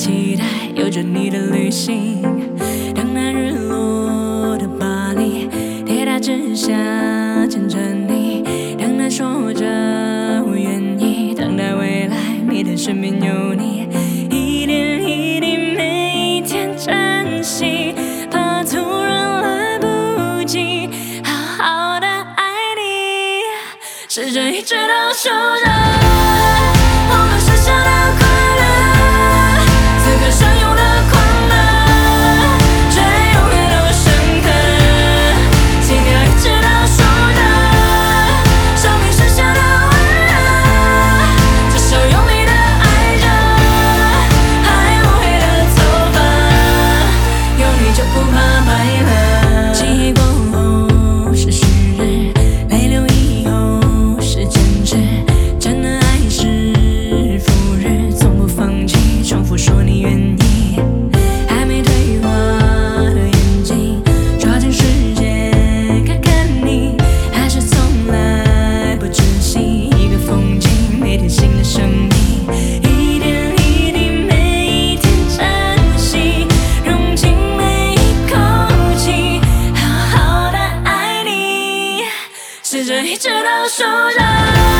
期待有着你的旅行，等那日落的巴黎，铁塔之下牵着你，等待说着我愿意，等待未来你的身边有你，一点一滴每一天珍惜，怕突然来不及好好的爱你，试着一直都守着我们剩下的快乐，此刻相拥的快乐，却永远都深刻，心跳一直都守着生命剩下的温热，这首用力的爱着，还乌黑的头发，有你就不怕白了。记忆过后是旭日，泪流以后是坚持，真的爱是赴日，从不放弃，重复说你愿意，还没退化的眼睛，抓紧时间看看你，还是从来不珍惜一个风景，每天新的生命，一点一滴每一天珍惜，融进每一口气，好好的爱你，试着一直都守着。